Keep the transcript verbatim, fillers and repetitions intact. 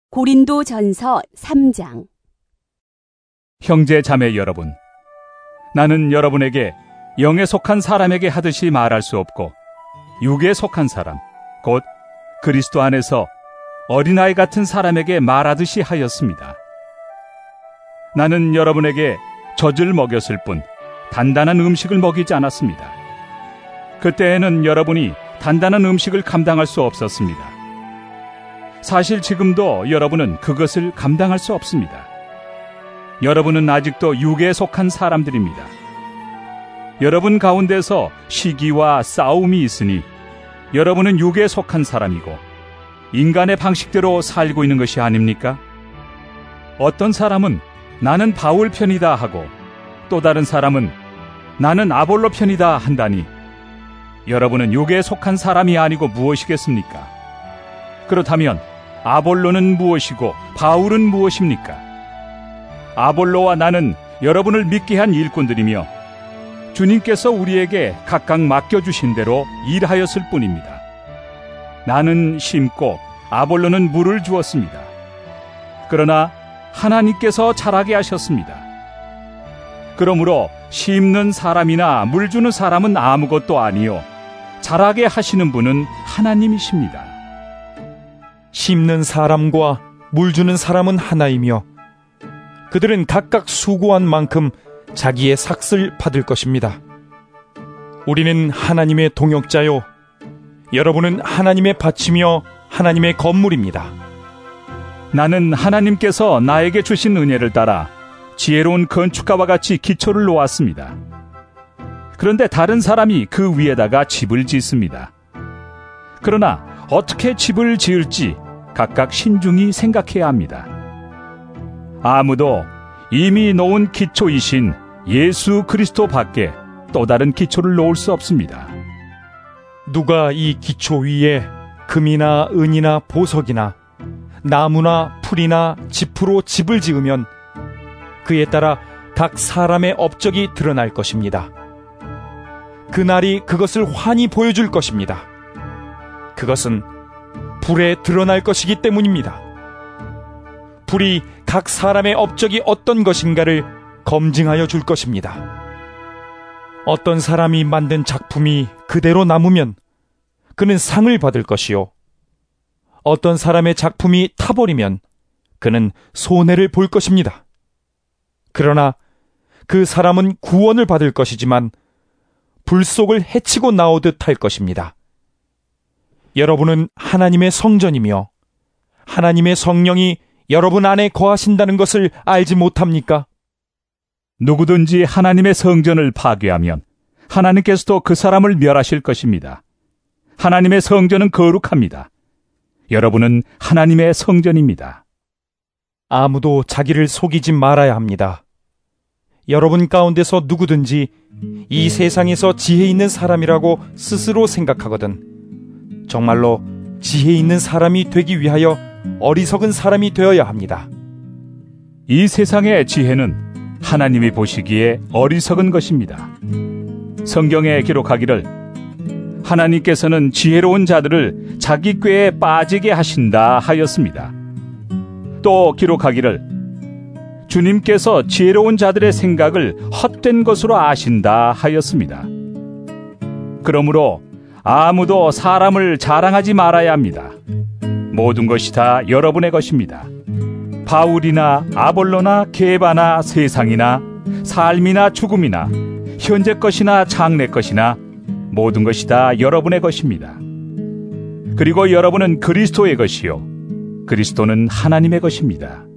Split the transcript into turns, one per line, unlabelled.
고린도전서 삼 장.
형제 자매 여러분, 나는 여러분에게 영에 속한 사람에게 하듯이 말할 수 없고 육에 속한 사람, 곧 그리스도 안에서 어린아이 같은 사람에게 말하듯이 하였습니다. 나는 여러분에게 젖을 먹였을 뿐 단단한 음식을 먹이지 않았습니다. 그때에는 여러분이 단단한 음식을 감당할 수 없었습니다. 사실 지금도 여러분은 그것을 감당할 수 없습니다. 여러분은 아직도 육에 속한 사람들입니다. 여러분 가운데서 시기와 싸움이 있으니 여러분은 육에 속한 사람이고 인간의 방식대로 살고 있는 것이 아닙니까? 어떤 사람은 나는 바울 편이다 하고 또 다른 사람은 나는 아볼로 편이다 한다니 여러분은 육에 속한 사람이 아니고 무엇이겠습니까? 그렇다면 아볼로는 무엇이고 바울은 무엇입니까? 아볼로와 나는 여러분을 믿게 한 일꾼들이며 주님께서 우리에게 각각 맡겨주신 대로 일하였을 뿐입니다. 나는 심고 아볼로는 물을 주었습니다. 그러나 하나님께서 자라게 하셨습니다. 그러므로 심는 사람이나 물 주는 사람은 아무것도 아니요 자라게 하시는 분은 하나님이십니다.
심는 사람과 물 주는 사람은 하나이며 그들은 각각 수고한 만큼 자기의 삭을 받을 것입니다. 우리는 하나님의 동역자요 여러분은 하나님의 밭이며 하나님의 건물입니다.
나는 하나님께서 나에게 주신 은혜를 따라 지혜로운 건축가와 같이 기초를 놓았습니다. 그런데 다른 사람이 그 위에다가 집을 짓습니다. 그러나 어떻게 집을 지을지 각각 신중히 생각해야 합니다. 아무도 이미 놓은 기초이신 예수 그리스도 밖에 또 다른 기초를 놓을 수 없습니다.
누가 이 기초 위에 금이나 은이나 보석이나 나무나 풀이나 짚으로 집을 지으면 그에 따라 각 사람의 업적이 드러날 것입니다. 그날이 그것을 환히 보여줄 것입니다. 그것은 불에 드러날 것이기 때문입니다. 불이 각 사람의 업적이 어떤 것인가를 검증하여 줄 것입니다. 어떤 사람이 만든 작품이 그대로 남으면 그는 상을 받을 것이요 어떤 사람의 작품이 타버리면 그는 손해를 볼 것입니다. 그러나 그 사람은 구원을 받을 것이지만 불 속을 헤치고 나오듯 할 것입니다. 여러분은 하나님의 성전이며 하나님의 성령이 여러분 안에 거하신다는 것을 알지 못합니까?
누구든지 하나님의 성전을 파괴하면 하나님께서도 그 사람을 멸하실 것입니다. 하나님의 성전은 거룩합니다. 여러분은 하나님의 성전입니다.
아무도 자기를 속이지 말아야 합니다. 여러분 가운데서 누구든지 이 세상에서 지혜 있는 사람이라고 스스로 생각하거든 정말로 지혜 있는 사람이 되기 위하여 어리석은 사람이 되어야 합니다.
이 세상의 지혜는 하나님이 보시기에 어리석은 것입니다. 성경에 기록하기를 하나님께서는 지혜로운 자들을 자기 꾀에 빠지게 하신다 하였습니다. 또 기록하기를 주님께서 지혜로운 자들의 생각을 헛된 것으로 아신다 하였습니다. 그러므로 아무도 사람을 자랑하지 말아야 합니다. 모든 것이 다 여러분의 것입니다. 바울이나 아볼로나 게바나 세상이나 삶이나 죽음이나 현재 것이나 장래 것이나 모든 것이 다 여러분의 것입니다. 그리고 여러분은 그리스도의 것이요 그리스도는 하나님의 것입니다.